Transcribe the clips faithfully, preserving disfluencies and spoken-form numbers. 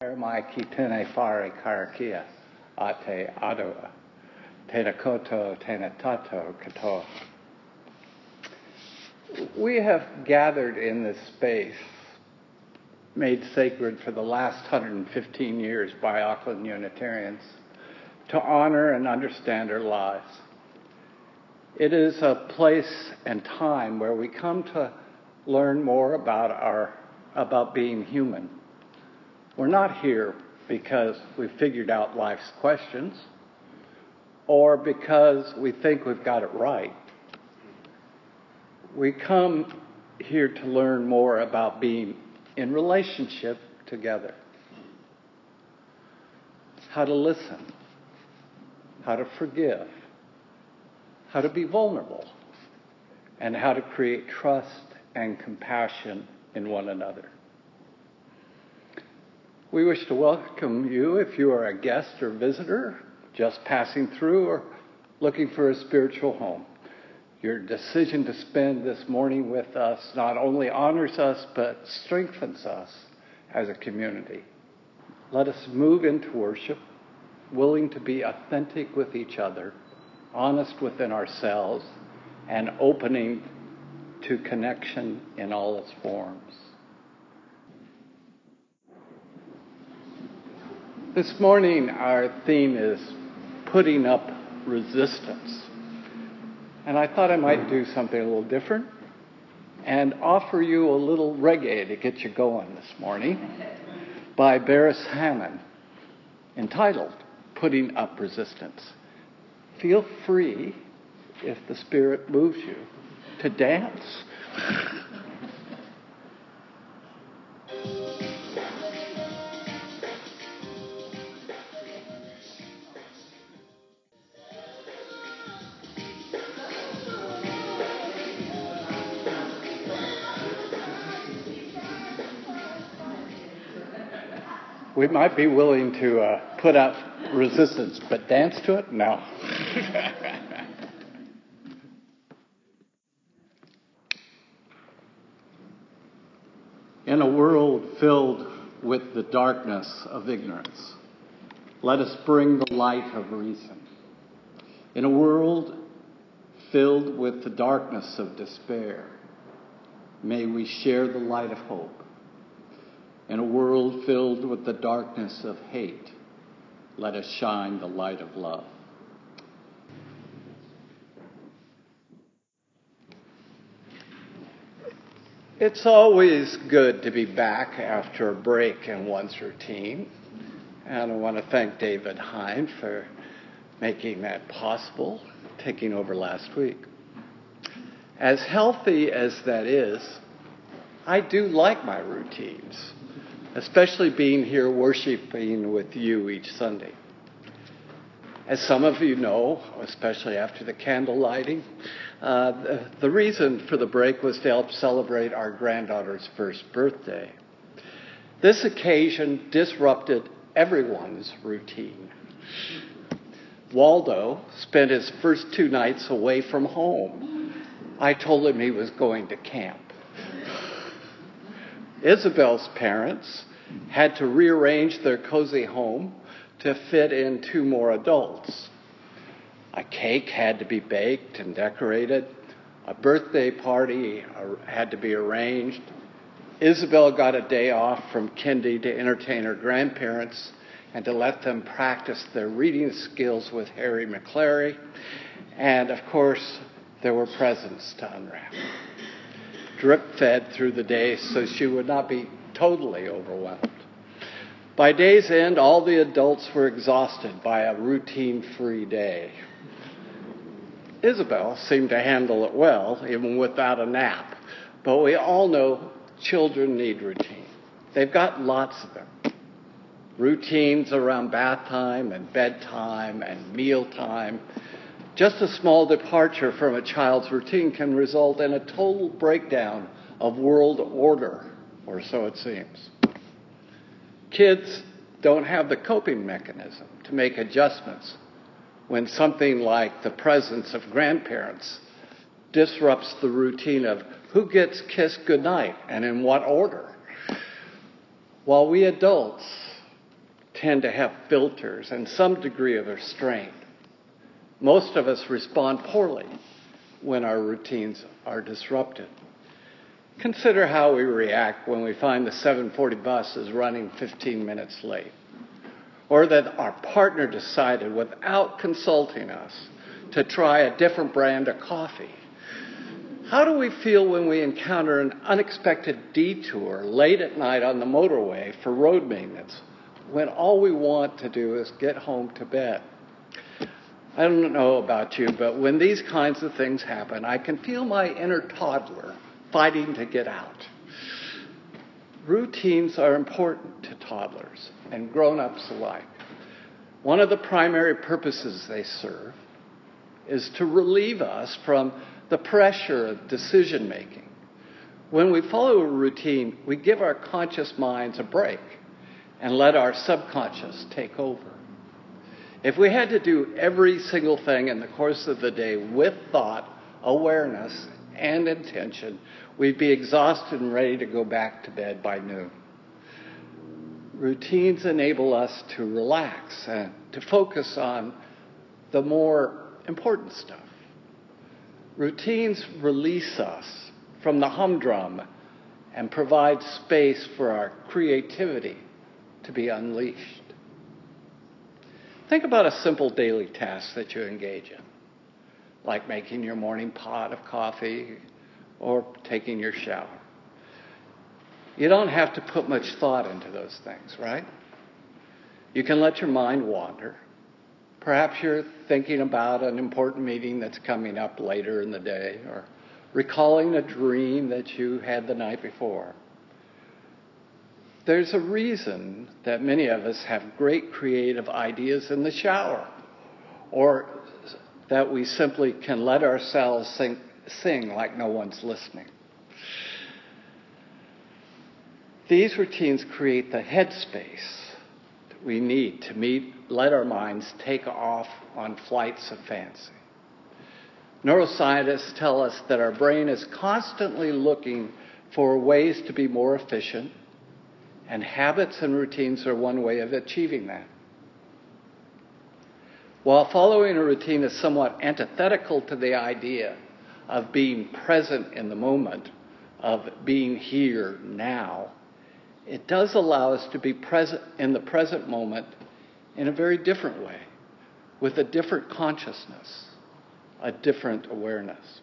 Mai ki tene whare karakia a te aroa, tena koto, tena tato katoa. We have gathered in this space, made sacred for the last one hundred fifteen years by Auckland Unitarians, to honor and understand our lives. It is a place and time where we come to learn more about our about being human. We're not here because we figured out life's questions or because we think we've got it right. We come here to learn more about being in relationship together. How to listen, how to forgive, how to be vulnerable, and how to create trust and compassion in one another. We wish to welcome you if you are a guest or visitor, just passing through or looking for a spiritual home. Your decision to spend this morning with us not only honors us, but strengthens us as a community. Let us move into worship, willing to be authentic with each other, honest within ourselves, and opening to connection in all its forms. This morning, our theme is putting up resistance. And I thought I might do something a little different and offer you a little reggae to get you going this morning by Beres Hammond, entitled Putting Up Resistance. Feel free, if the Spirit moves you, to dance. We might be willing to uh, put up resistance, but dance to it? No. In a world filled with the darkness of ignorance, let us bring the light of reason. In a world filled with the darkness of despair, may we share the light of hope. In a world filled with the darkness of hate, let us shine the light of love. It's always good to be back after a break in one's routine. And I want to thank David Hine for making that possible, taking over last week. As healthy as that is, I do like my routines, especially being here worshiping with you each Sunday. As some of you know, especially after the candle lighting, uh, the, the reason for the break was to help celebrate our granddaughter's first birthday. This occasion disrupted everyone's routine. Waldo spent his first two nights away from home. I told him he was going to camp. Isabel's parents had to rearrange their cozy home to fit in two more adults. A cake had to be baked and decorated. A birthday party had to be arranged. Isabel got a day off from kindy to entertain her grandparents and to let them practice their reading skills with Harry McClary. And of course, there were presents to unwrap. Drip-fed through the day so she would not be totally overwhelmed. By day's end, all the adults were exhausted by a routine-free day. Isabel seemed to handle it well, even without a nap. But we all know children need routine. They've got lots of them. Routines around bath time and bedtime and mealtime. Just a small departure from a child's routine can result in a total breakdown of world order, or so it seems. Kids don't have the coping mechanism to make adjustments when something like the presence of grandparents disrupts the routine of who gets kissed goodnight and in what order. While we adults tend to have filters and some degree of restraint. Most of us respond poorly when our routines are disrupted. Consider how we react when we find the seven forty bus is running fifteen minutes late, or that our partner decided without consulting us to try a different brand of coffee. How do we feel when we encounter an unexpected detour late at night on the motorway for road maintenance, when all we want to do is get home to bed? I don't know about you, but when these kinds of things happen, I can feel my inner toddler fighting to get out. Routines are important to toddlers and grown-ups alike. One of the primary purposes they serve is to relieve us from the pressure of decision-making. When we follow a routine, we give our conscious minds a break and let our subconscious take over. If we had to do every single thing in the course of the day with thought, awareness, and intention, we'd be exhausted and ready to go back to bed by noon. Routines enable us to relax and to focus on the more important stuff. Routines release us from the humdrum and provide space for our creativity to be unleashed. Think about a simple daily task that you engage in, like making your morning pot of coffee or taking your shower. You don't have to put much thought into those things, right? You can let your mind wander. Perhaps you're thinking about an important meeting that's coming up later in the day, or recalling a dream that you had the night before. There's a reason that many of us have great creative ideas in the shower, or that we simply can let ourselves sing, sing like no one's listening. These routines create the headspace we need to meet, let our minds take off on flights of fancy. Neuroscientists tell us that our brain is constantly looking for ways to be more efficient, and habits and routines are one way of achieving that. While following a routine is somewhat antithetical to the idea of being present in the moment, of being here now, it does allow us to be present in the present moment in a very different way, with a different consciousness, a different awareness.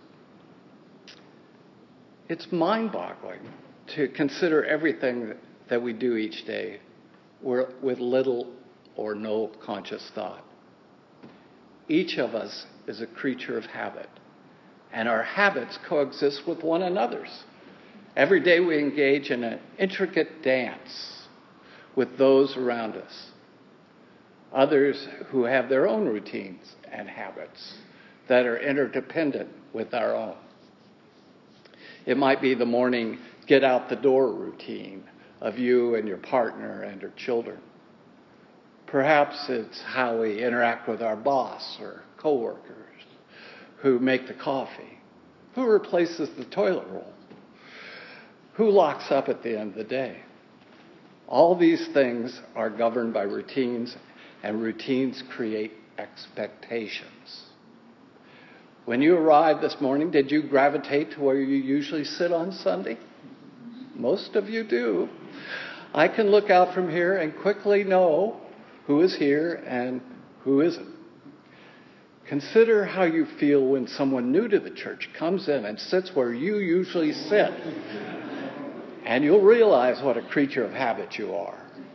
It's mind-boggling to consider everything that we do each day with little or no conscious thought. Each of us is a creature of habit, and our habits coexist with one another's. Every day we engage in an intricate dance with those around us, others who have their own routines and habits that are interdependent with our own. It might be the morning get out the door routine of you and your partner and your children. Perhaps it's how we interact with our boss or coworkers, who make the coffee, who replaces the toilet roll, who locks up at the end of the day. All these things are governed by routines, and routines create expectations. When you arrived this morning, did you gravitate to where you usually sit on Sunday? Most of you do. I can look out from here and quickly know who is here and who isn't. Consider how you feel when someone new to the church comes in and sits where you usually sit. And you'll realize what a creature of habit you are.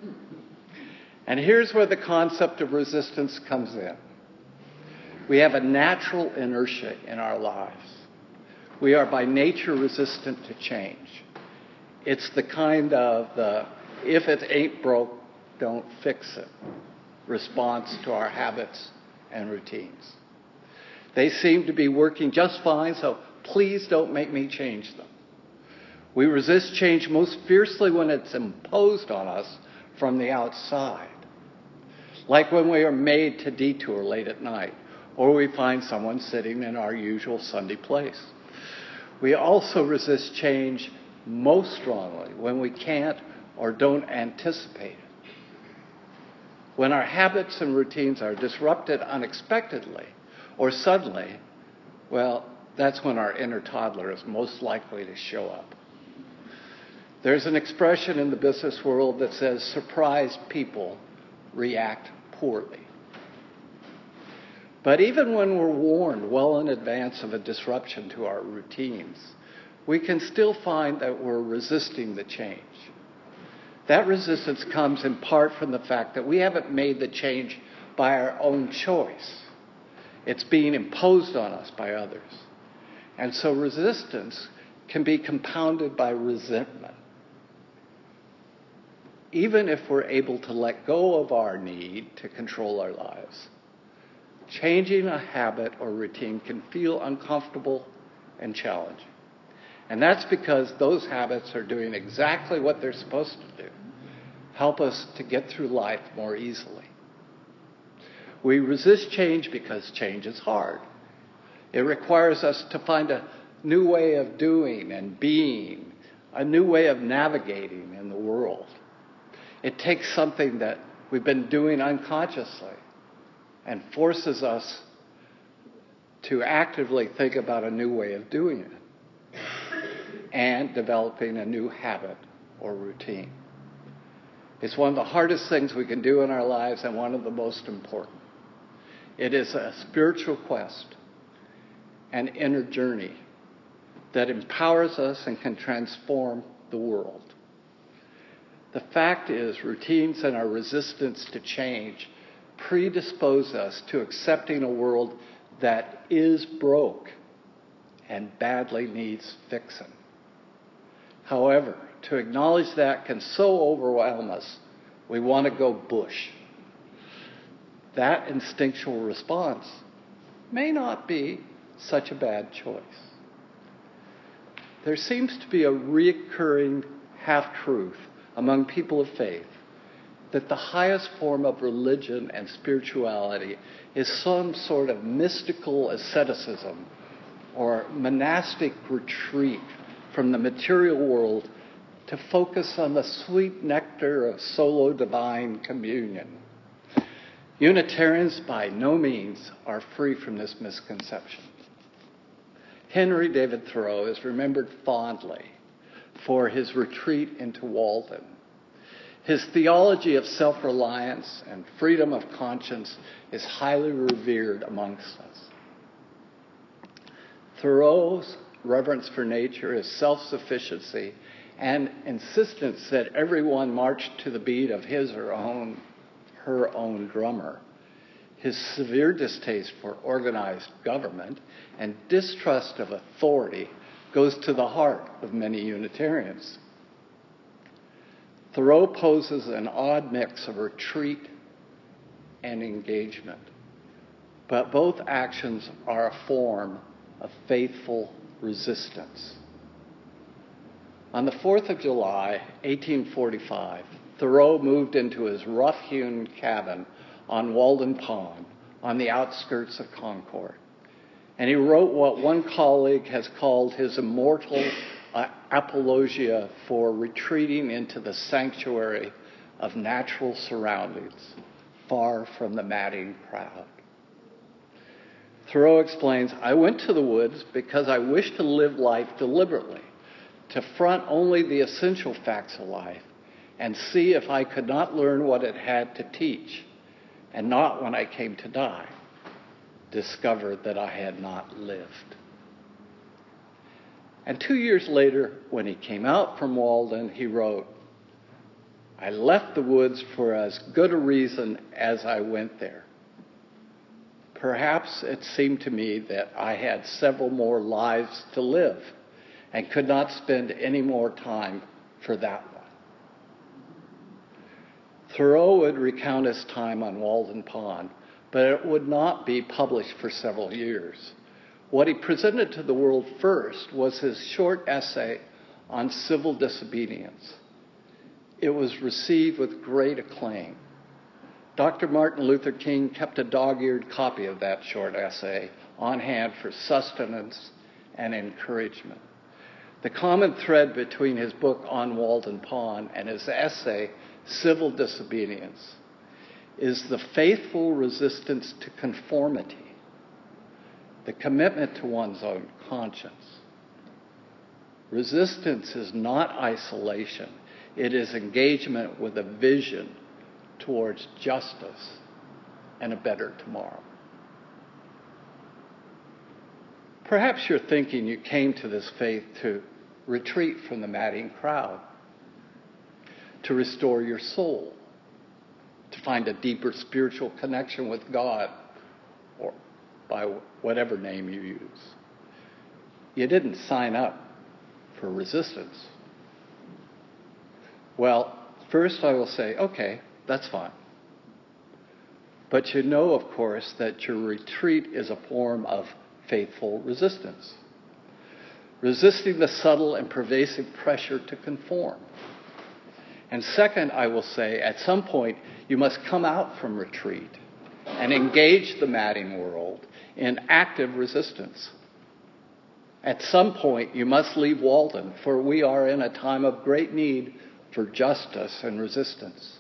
And here's where the concept of resistance comes in. We have a natural inertia in our lives. We are by nature resistant to change. It's the kind of the if it ain't broke, don't fix it response to our habits and routines. They seem to be working just fine, so please don't make me change them. We resist change most fiercely when it's imposed on us from the outside, like when we are made to detour late at night, or we find someone sitting in our usual Sunday place. We also resist change most strongly when we can't or don't anticipate it. When our habits and routines are disrupted unexpectedly or suddenly, well, that's when our inner toddler is most likely to show up. There's an expression in the business world that says surprised people react poorly. But even when we're warned well in advance of a disruption to our routines, we can still find that we're resisting the change. That resistance comes in part from the fact that we haven't made the change by our own choice. It's being imposed on us by others. And so resistance can be compounded by resentment. Even if we're able to let go of our need to control our lives, changing a habit or routine can feel uncomfortable and challenging. And that's because those habits are doing exactly what they're supposed to do, help us to get through life more easily. We resist change because change is hard. It requires us to find a new way of doing and being, a new way of navigating in the world. It takes something that we've been doing unconsciously and forces us to actively think about a new way of doing it and developing a new habit or routine. It's one of the hardest things we can do in our lives and one of the most important. It is a spiritual quest, an inner journey that empowers us and can transform the world. The fact is, routines and our resistance to change predispose us to accepting a world that is broke and badly needs fixing. However, to acknowledge that can so overwhelm us, we want to go bush. That instinctual response may not be such a bad choice. There seems to be a recurring half-truth among people of faith that the highest form of religion and spirituality is some sort of mystical asceticism or monastic retreat from the material world to focus on the sweet nectar of solo divine communion. Unitarians by no means are free from this misconception. Henry David Thoreau is remembered fondly for his retreat into Walden. His theology of self-reliance and freedom of conscience is highly revered amongst us. Thoreau's reverence for nature, his self-sufficiency, and insistence that everyone march to the beat of his or own, her own drummer, his severe distaste for organized government and distrust of authority goes to the heart of many Unitarians. Thoreau poses an odd mix of retreat and engagement, but both actions are a form of faithful resistance. On the fourth of July, eighteen forty-five, Thoreau moved into his rough-hewn cabin on Walden Pond on the outskirts of Concord. And he wrote what one colleague has called his immortal uh, apologia for retreating into the sanctuary of natural surroundings, far from the madding crowd. Thoreau explains, "I went to the woods because I wished to live life deliberately, to front only the essential facts of life, and see if I could not learn what it had to teach, and not when I came to die, discover that I had not lived." And two years later, when he came out from Walden, he wrote, "I left the woods for as good a reason as I went there. Perhaps it seemed to me that I had several more lives to live and could not spend any more time for that one." Thoreau would recount his time on Walden Pond, but it would not be published for several years. What he presented to the world first was his short essay on civil disobedience. It was received with great acclaim. Doctor Martin Luther King kept a dog-eared copy of that short essay on hand for sustenance and encouragement. The common thread between his book On Walden Pond and his essay, Civil Disobedience, is the faithful resistance to conformity, the commitment to one's own conscience. Resistance is not isolation. It is engagement with a vision towards justice and a better tomorrow. Perhaps you're thinking you came to this faith to retreat from the madding crowd, to restore your soul, to find a deeper spiritual connection with God, or by whatever name you use. You didn't sign up for resistance. Well, first I will say, okay, that's fine. But you know, of course, that your retreat is a form of faithful resistance. Resisting the subtle and pervasive pressure to conform. And second, I will say, at some point, you must come out from retreat and engage the madding world in active resistance. At some point, you must leave Walden, for we are in a time of great need for justice and resistance.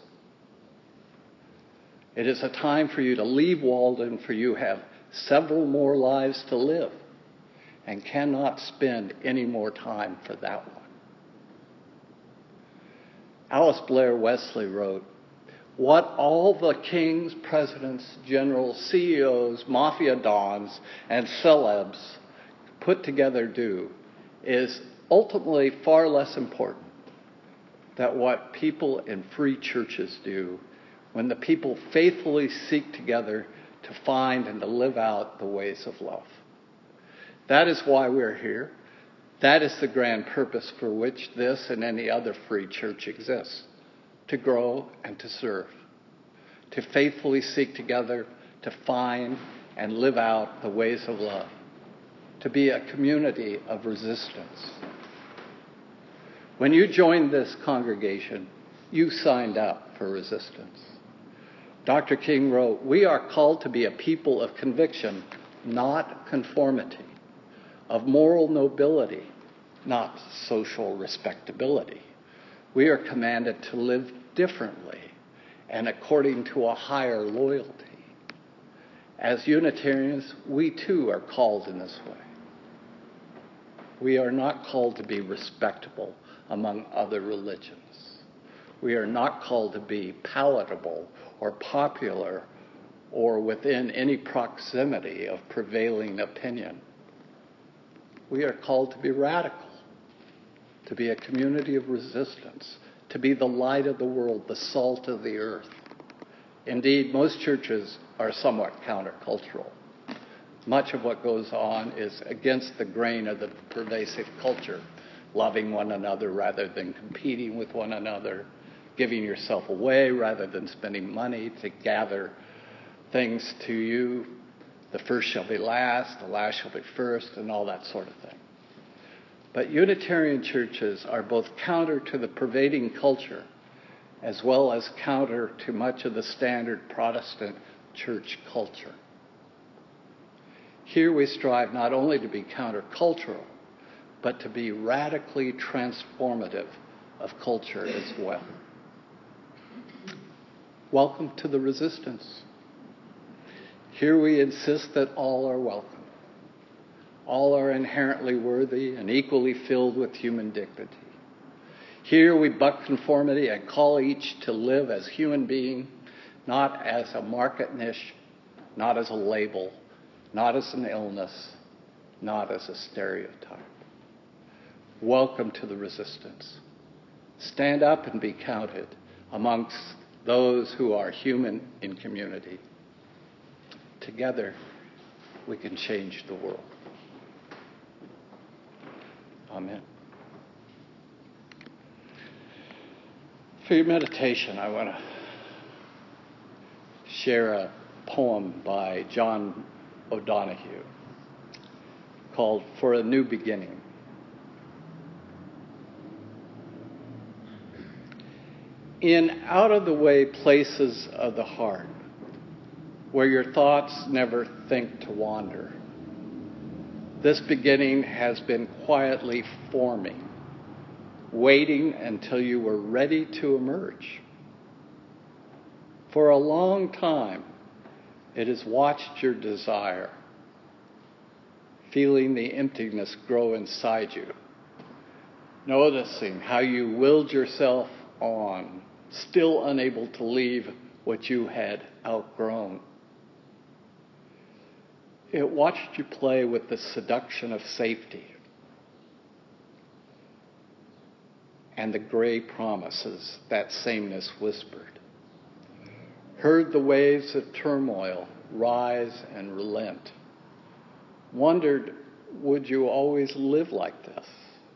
It is a time for you to leave Walden, for you have several more lives to live and cannot spend any more time for that one. Alice Blair Wesley wrote, "What all the kings, presidents, generals, C E Os, mafia dons, and celebs put together do is ultimately far less important than what people in free churches do when the people faithfully seek together to find and to live out the ways of love." That is why we're here. That is the grand purpose for which this and any other free church exists: to grow and to serve, to faithfully seek together to find and live out the ways of love, to be a community of resistance. When you joined this congregation, you signed up for resistance. Doctor King wrote, "We are called to be a people of conviction, not conformity, of moral nobility, not social respectability. We are commanded to live differently and according to a higher loyalty. As Unitarians, we too are called in this way. We are not called to be respectable among other religions. We are not called to be palatable or popular or within any proximity of prevailing opinion. We are called to be radical, to be a community of resistance, to be the light of the world, the salt of the earth. Indeed, most churches are somewhat countercultural. Much of what goes on is against the grain of the pervasive culture, loving one another rather than competing with one another, giving yourself away rather than spending money to gather things to you. The first shall be last, the last shall be first, and all that sort of thing. But Unitarian churches are both counter to the pervading culture as well as counter to much of the standard Protestant church culture. Here we strive not only to be countercultural, but to be radically transformative of culture as well. Welcome to the resistance. Here we insist that all are welcome. All are inherently worthy and equally filled with human dignity. Here we buck conformity and call each to live as human being, not as a market niche, not as a label, not as an illness, not as a stereotype. Welcome to the resistance. Stand up and be counted amongst those who are human in community. Together, we can change the world. Amen. For your meditation, I want to share a poem by John O'Donohue called "For a New Beginning." In out-of-the-way places of the heart, where your thoughts never think to wander, this beginning has been quietly forming, waiting until you were ready to emerge. For a long time, it has watched your desire, feeling the emptiness grow inside you, noticing how you willed yourself on, still unable to leave what you had outgrown. It watched you play with the seduction of safety and the gray promises that sameness whispered, heard the waves of turmoil rise and relent, wondered, would you always live like this?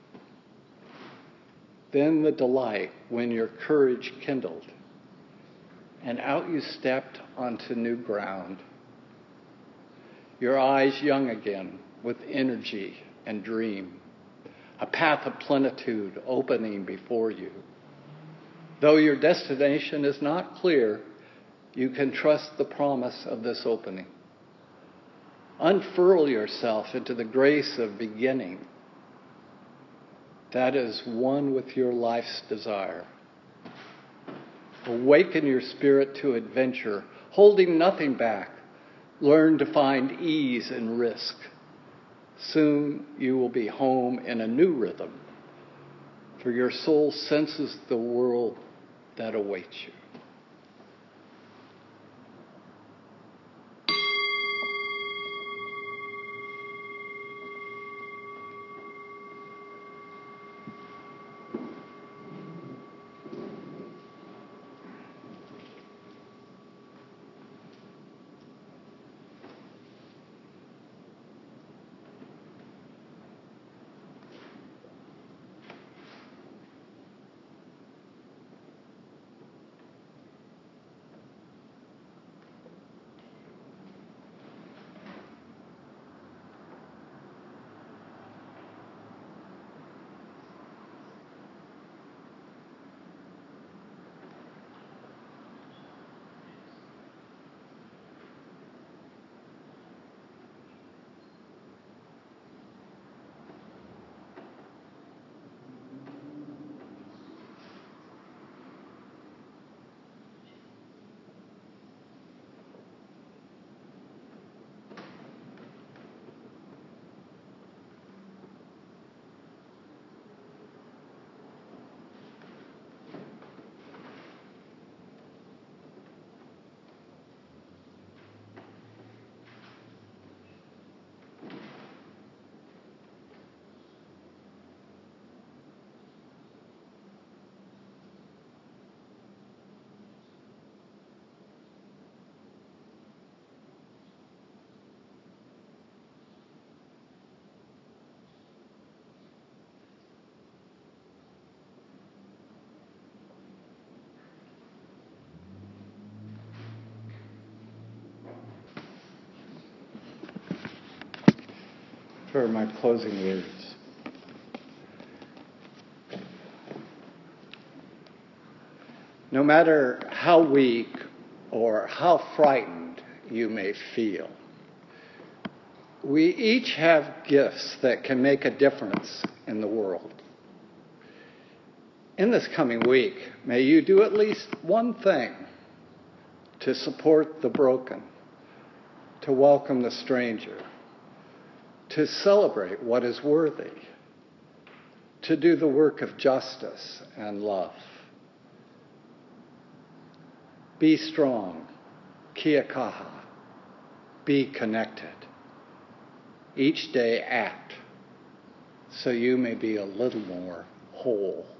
Then the delight when your courage kindled, and out you stepped onto new ground, your eyes young again with energy and dream, a path of plenitude opening before you. Though your destination is not clear, you can trust the promise of this opening. Unfurl yourself into the grace of beginning that is one with your life's desire. Awaken your spirit to adventure, holding nothing back. Learn to find ease in risk. Soon you will be home in a new rhythm, for your soul senses the world that awaits you. For my closing words. No matter how weak or how frightened you may feel, we each have gifts that can make a difference in the world. In this coming week, may you do at least one thing to support the broken, to welcome the stranger, to celebrate what is worthy, to do the work of justice and love. Be strong, kia kaha, be connected. Each day act so you may be a little more whole.